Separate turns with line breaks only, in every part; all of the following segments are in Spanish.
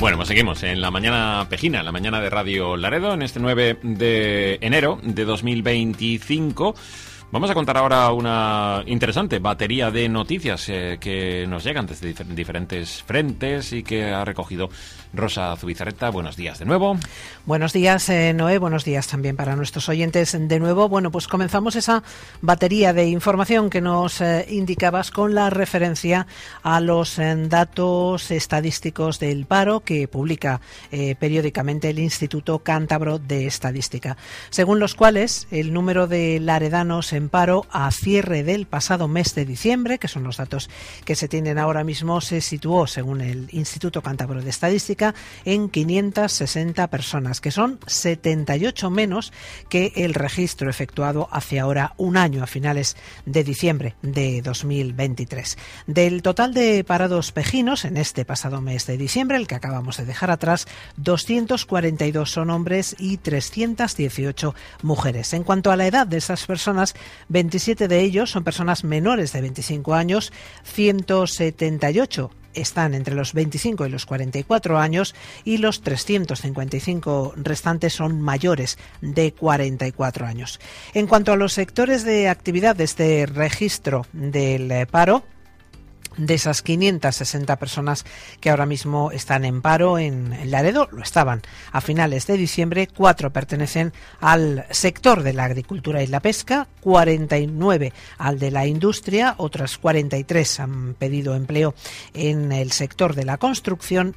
Bueno, pues seguimos en la mañana pejina, en la mañana de Radio Laredo, en este 9 de enero de 2025. Vamos a contar ahora una interesante batería de noticias que nos llegan desde diferentes frentes y que ha recogido Rosa Zubizarreta. Buenos días de nuevo.
Buenos días, Noé. Buenos días también para nuestros oyentes de nuevo. Bueno, pues comenzamos esa batería de información que nos indicabas con la referencia a los datos estadísticos del paro que publica periódicamente el Instituto Cántabro de Estadística, según los cuales el número de laredanos en paro a cierre del pasado mes de diciembre, que son los datos que se tienen ahora mismo, se situó, según el Instituto Cántabro de Estadística, en 560 personas, que son 78 menos que el registro efectuado hace ahora un año, a finales de diciembre de 2023. Del total de parados pejinos en este pasado mes de diciembre, el que acabamos de dejar atrás, 242 son hombres y 318 mujeres. En cuanto a la edad de esas personas, 27 de ellos son personas menores de 25 años, 178 están entre los 25 y los 44 años y los 355 restantes son mayores de 44 años. En cuanto a los sectores de actividad de este registro del paro, de esas 560 personas que ahora mismo están en paro en Laredo, lo estaban a finales de diciembre, 4 pertenecen al sector de la agricultura y la pesca, 49 al de la industria, otras 43 han pedido empleo en el sector de la construcción,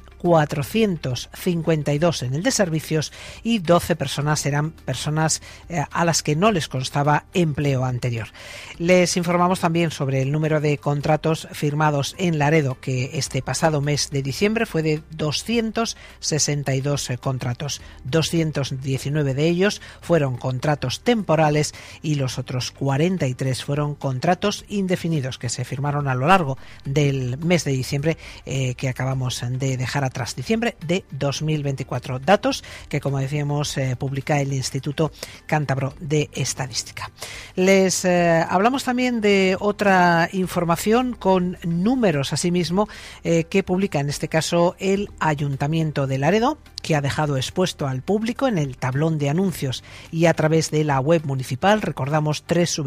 452 en el de servicios y 12 personas eran personas a las que no les constaba empleo anterior. Les informamos también sobre el número de contratos firmados en Laredo, que este pasado mes de diciembre fue de 262 contratos. 219 de ellos fueron contratos temporales y los otros 43 fueron contratos indefinidos que se firmaron a lo largo del mes de diciembre que acabamos de dejar atrás, diciembre de 2024. Datos que, como decíamos, publica el Instituto Cántabro de Estadística. Les hablamos también de otra información con números asimismo que publica en este caso el Ayuntamiento de Laredo, que ha dejado expuesto al público en el tablón de anuncios y a través de la web municipal, recordamos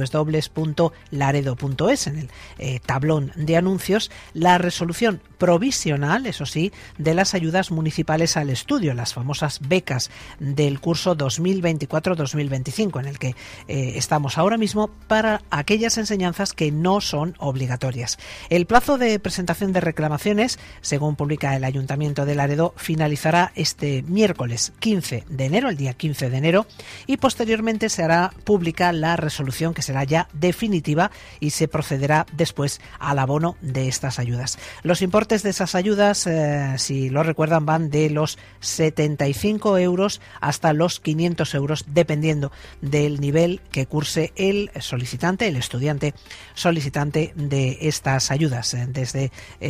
www.laredo.es, en el tablón de anuncios, la resolución provisional, eso sí, de las ayudas municipales al estudio, las famosas becas del curso 2024-2025, en el que estamos ahora mismo, para aquellas enseñanzas que no son obligatorias. El plazo de presentación de reclamaciones, según publica el Ayuntamiento de Laredo, finalizará este miércoles 15 de enero, el día 15 de enero, y posteriormente se hará pública la resolución, que será ya definitiva, y se procederá después al abono de estas ayudas. Los importes de esas ayudas, si lo recuerdan, van de los 75 euros hasta los 500 euros, dependiendo del nivel que curse el solicitante, el estudiante solicitante de estas ayudas, desde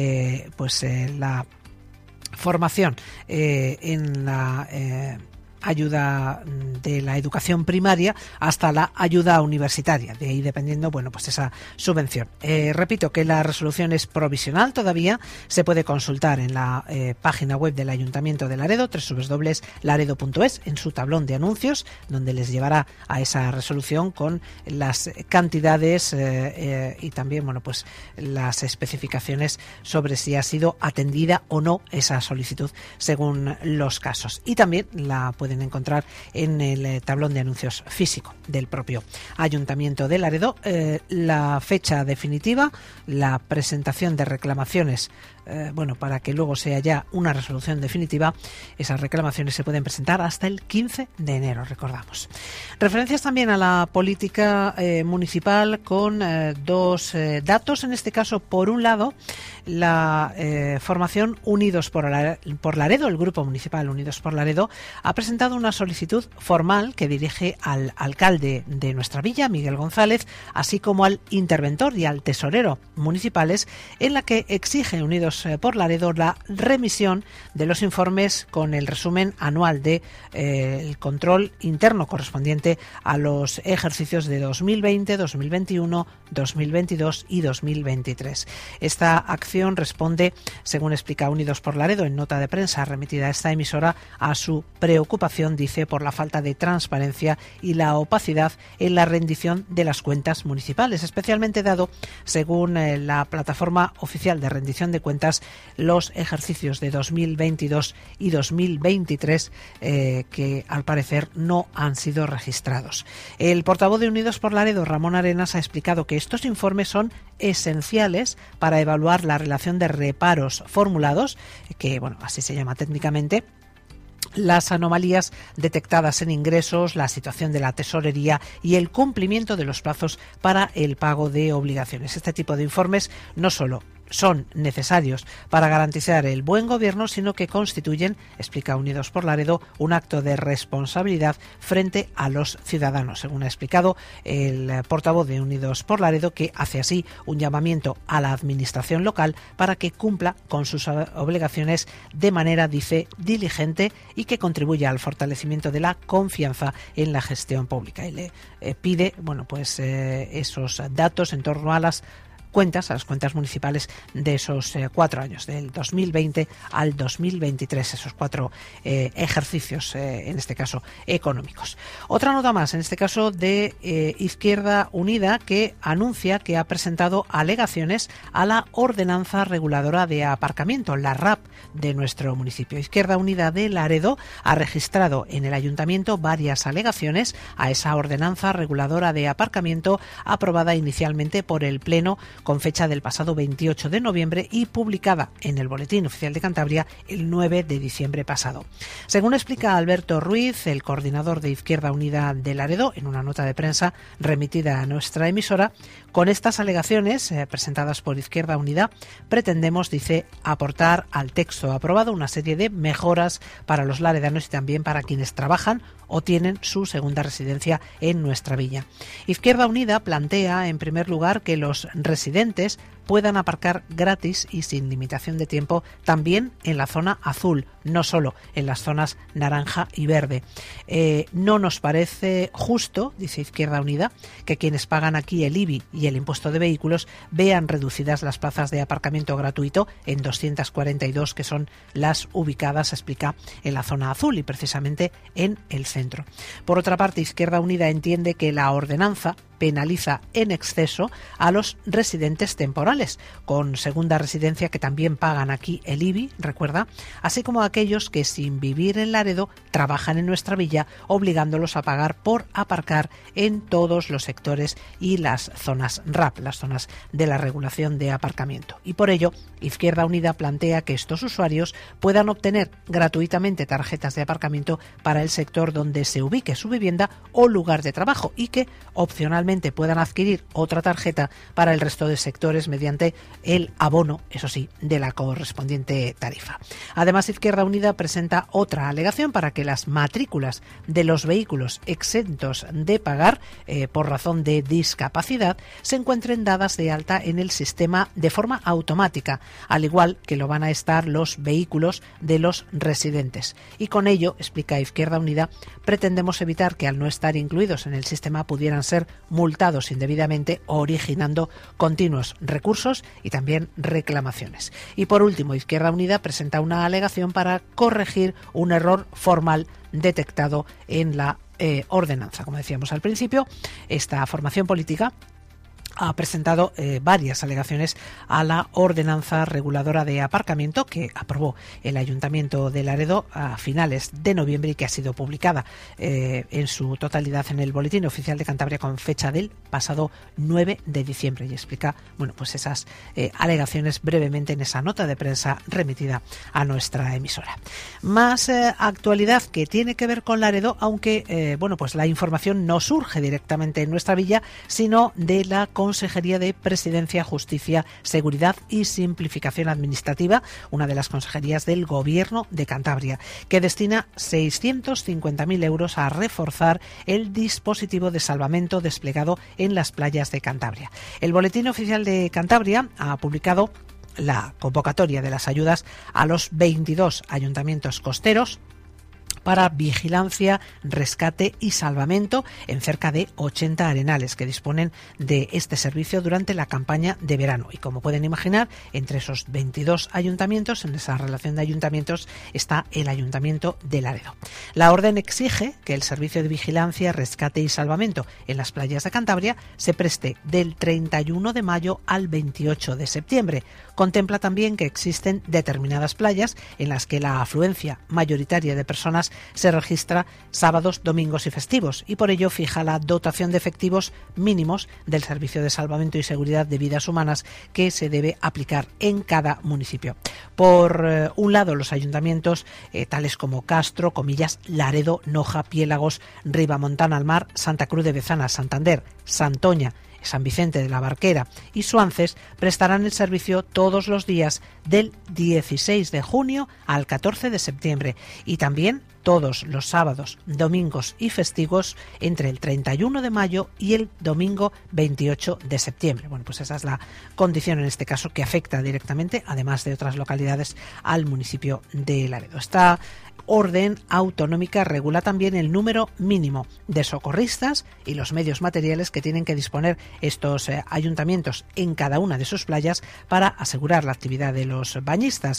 la formación en la ayuda de la educación primaria hasta la ayuda universitaria, de ahí dependiendo, esa subvención. Repito que la resolución es provisional todavía, se puede consultar en la página web del Ayuntamiento de Laredo, www.laredo.es, en su tablón de anuncios, donde les llevará a esa resolución con las cantidades y también, las especificaciones sobre si ha sido atendida o no esa solicitud según los casos. Y también la pueden encontrar en el tablón de anuncios físico del propio Ayuntamiento de Laredo. La fecha definitiva, la presentación de reclamaciones, para que luego sea ya una resolución definitiva, esas reclamaciones se pueden presentar hasta el 15 de enero, recordamos. Referencias también a la política municipal con dos datos, en este caso, por un lado, la formación Unidos por Laredo, el grupo municipal Unidos por Laredo, ha presentado una solicitud formal que dirige al alcalde de nuestra villa, Miguel González, así como al interventor y al tesorero municipales, en la que exige Unidos Unidos por Laredo la remisión de los informes con el resumen anual de el control interno correspondiente a los ejercicios de 2020, 2021, 2022 y 2023. Esta acción responde, según explica Unidos por Laredo en nota de prensa remitida a esta emisora, a su preocupación, dice, por la falta de transparencia y la opacidad en la rendición de las cuentas municipales, especialmente dado, según la plataforma oficial de rendición de cuentas, los ejercicios de 2022 y 2023 que al parecer no han sido registrados. El portavoz de Unidos por Laredo, Ramón Arenas, ha explicado que estos informes son esenciales para evaluar la relación de reparos formulados, que bueno, así se llama técnicamente, las anomalías detectadas en ingresos, la situación de la tesorería y el cumplimiento de los plazos para el pago de obligaciones. Este tipo de informes no solo son necesarios para garantizar el buen gobierno, sino que constituyen, explica Unidos por Laredo, un acto de responsabilidad frente a los ciudadanos, según ha explicado el portavoz de Unidos por Laredo, que hace así un llamamiento a la administración local para que cumpla con sus obligaciones de manera, dice, diligente y que contribuya al fortalecimiento de la confianza en la gestión pública. Y le pide, bueno, pues esos datos en torno a las cuentas municipales de esos 4 años, del 2020 al 2023, esos 4 ejercicios, en este caso económicos. Otra nota más, en este caso de Izquierda Unida, que anuncia que ha presentado alegaciones a la ordenanza reguladora de aparcamiento, la RAP, de nuestro municipio. Izquierda Unida de Laredo ha registrado en el ayuntamiento varias alegaciones a esa ordenanza reguladora de aparcamiento aprobada inicialmente por el Pleno con fecha del pasado 28 de noviembre y publicada en el Boletín Oficial de Cantabria el 9 de diciembre pasado. Según explica Alberto Ruiz, el coordinador de Izquierda Unida de Laredo, en una nota de prensa remitida a nuestra emisora, con estas alegaciones presentadas por Izquierda Unida pretendemos, dice, aportar al texto aprobado una serie de mejoras para los laredanos y también para quienes trabajan o tienen su segunda residencia en nuestra villa. Izquierda Unida plantea, en primer lugar, que los residentes puedan aparcar gratis y sin limitación de tiempo también en la zona azul, no solo en las zonas naranja y verde. No nos parece justo, dice Izquierda Unida, que quienes pagan aquí el IBI y el impuesto de vehículos vean reducidas las plazas de aparcamiento gratuito en 242, que son las ubicadas, explica, en la zona azul y precisamente en el centro. Por otra parte, Izquierda Unida entiende que la ordenanza penaliza en exceso a los residentes temporales con segunda residencia que también pagan aquí el IBI, recuerda, así como a aquellos que sin vivir en Laredo trabajan en nuestra villa, obligándolos a pagar por aparcar en todos los sectores y las zonas RAP, las zonas de la regulación de aparcamiento. Y por ello, Izquierda Unida plantea que estos usuarios puedan obtener gratuitamente tarjetas de aparcamiento para el sector donde se ubique su vivienda o lugar de trabajo y que opcionalmente puedan adquirir otra tarjeta para el resto de sectores mediante el abono, eso sí, de la correspondiente tarifa. Además, Izquierda Unida presenta otra alegación para que las matrículas de los vehículos exentos de pagar por razón de discapacidad se encuentren dadas de alta en el sistema de forma automática, al igual que lo van a estar los vehículos de los residentes. Y con ello, explica Izquierda Unida, pretendemos evitar que al no estar incluidos en el sistema pudieran ser multados indebidamente, originando continuos recursos y también reclamaciones. Y por último, Izquierda Unida presenta una alegación para corregir un error formal detectado en la ordenanza. Como decíamos al principio, esta formación política ha presentado varias alegaciones a la ordenanza reguladora de aparcamiento que aprobó el Ayuntamiento de Laredo a finales de noviembre y que ha sido publicada en su totalidad en el Boletín Oficial de Cantabria con fecha del pasado 9 de diciembre. Y explica, bueno, pues esas alegaciones brevemente en esa nota de prensa remitida a nuestra emisora. Más actualidad que tiene que ver con Laredo, aunque bueno, pues la información no surge directamente en nuestra villa, sino de la Consejería de Presidencia, Justicia, Seguridad y Simplificación Administrativa, una de las consejerías del Gobierno de Cantabria, que destina 650.000 euros a reforzar el dispositivo de salvamento desplegado en las playas de Cantabria. El Boletín Oficial de Cantabria ha publicado la convocatoria de las ayudas a los 22 ayuntamientos costeros para vigilancia, rescate y salvamento en cerca de 80 arenales que disponen de este servicio durante la campaña de verano. Y como pueden imaginar, entre esos 22 ayuntamientos, en esa relación de ayuntamientos, está el Ayuntamiento de Laredo. La orden exige que el servicio de vigilancia, rescate y salvamento en las playas de Cantabria se preste del 31 de mayo al 28 de septiembre. Contempla también que existen determinadas playas en las que la afluencia mayoritaria de personas se registra sábados, domingos y festivos, y por ello fija la dotación de efectivos mínimos del Servicio de Salvamento y Seguridad de Vidas Humanas que se debe aplicar en cada municipio. Por un lado, los ayuntamientos tales como Castro, Comillas, Laredo, Noja, Piélagos, Ribamontana al Mar, Santa Cruz de Bezana, Santander, Santoña, San Vicente de la Barquera y Suances prestarán el servicio todos los días del 16 de junio al 14 de septiembre y también todos los sábados, domingos y festivos entre el 31 de mayo y el domingo 28 de septiembre. Bueno, pues esa es la condición en este caso que afecta directamente, además de otras localidades, al municipio de Laredo. Esta orden autonómica regula también el número mínimo de socorristas y los medios materiales que tienen que disponer estos ayuntamientos en cada una de sus playas para asegurar la actividad de los bañistas.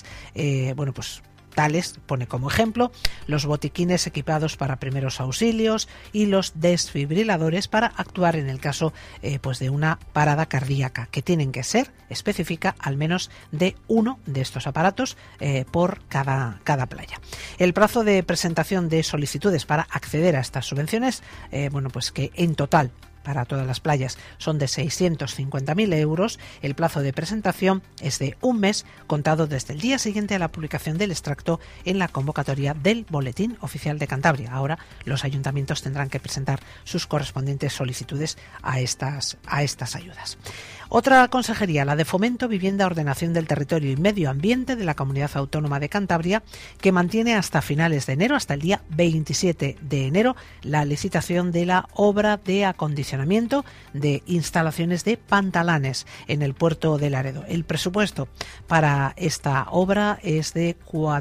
Tales, pone como ejemplo, los botiquines equipados para primeros auxilios y los desfibriladores para actuar en el caso de una parada cardíaca, que tienen que ser, especifica, al menos de uno de estos aparatos por cada playa. El plazo de presentación de solicitudes para acceder a estas subvenciones, que en total para todas las playas son de 650.000 euros. El plazo de presentación es de un mes, contado desde el día siguiente a la publicación del extracto en la convocatoria del Boletín Oficial de Cantabria. Ahora los ayuntamientos tendrán que presentar sus correspondientes solicitudes a estas ayudas. Otra consejería, la de Fomento, Vivienda, Ordenación del Territorio y Medio Ambiente de la Comunidad Autónoma de Cantabria, que mantiene hasta finales de enero, hasta el día 27 de enero, la licitación de la obra de acondicionamiento de instalaciones de pantalanes en el puerto de Laredo. El presupuesto para esta obra es de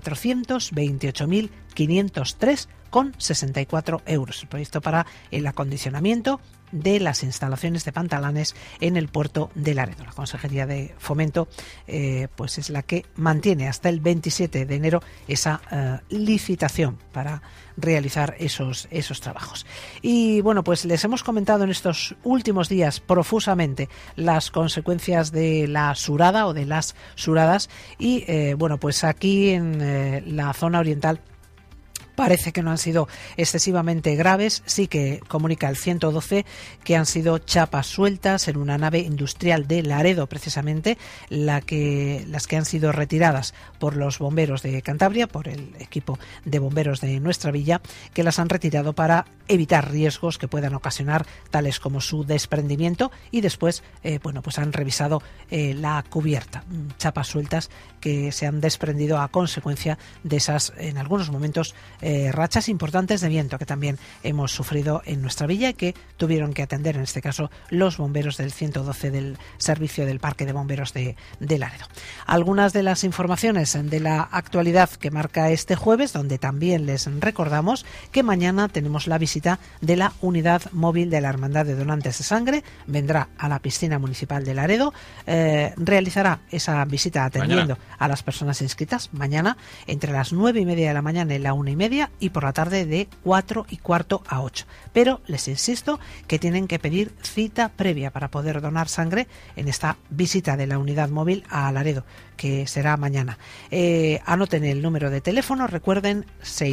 428.503,64 euros. El proyecto para el acondicionamiento de las instalaciones de pantalanes en el puerto de Laredo. La Consejería de Fomento es la que mantiene hasta el 27 de enero esa licitación para realizar esos trabajos. Y les hemos comentado en estos últimos días profusamente las consecuencias de la surada o de las suradas y aquí en la zona oriental parece que no han sido excesivamente graves. Sí que comunica el 112 que han sido chapas sueltas en una nave industrial de Laredo, precisamente, las que han sido retiradas por los bomberos de Cantabria, por el equipo de bomberos de nuestra villa, que las han retirado para evitar riesgos que puedan ocasionar, tales como su desprendimiento, y después han revisado la cubierta. Chapas sueltas que se han desprendido a consecuencia de esas, en algunos momentos, rachas importantes de viento que también hemos sufrido en nuestra villa y que tuvieron que atender, en este caso, los bomberos del 112 del servicio del Parque de Bomberos de Laredo. Algunas de las informaciones de la actualidad que marca este jueves, donde también les recordamos que mañana tenemos la visita de la unidad móvil de la Hermandad de Donantes de Sangre. Vendrá a la piscina municipal de Laredo, realizará esa visita atendiendo a las personas inscritas mañana entre las 9:30 de la mañana y la 1:30 y por la tarde de 4:15 a 8. Pero les insisto que tienen que pedir cita previa para poder donar sangre en esta visita de la unidad móvil a Laredo, que será mañana. Anoten el número de teléfono, recuerden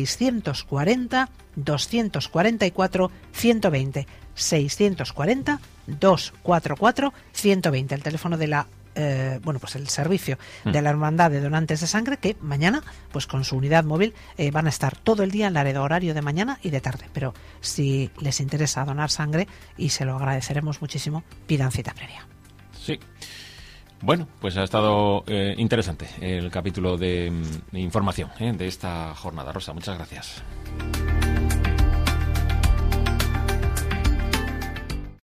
640 244 120, 640 244 120, el teléfono de la el servicio de la Hermandad de Donantes de Sangre, que mañana, con su unidad móvil, van a estar todo el día en Laredo, horario de mañana y de tarde. Pero si les interesa donar sangre, y se lo agradeceremos muchísimo, pidan cita previa.
Sí. Bueno, pues ha estado interesante el capítulo de información de esta jornada. Rosa, muchas gracias.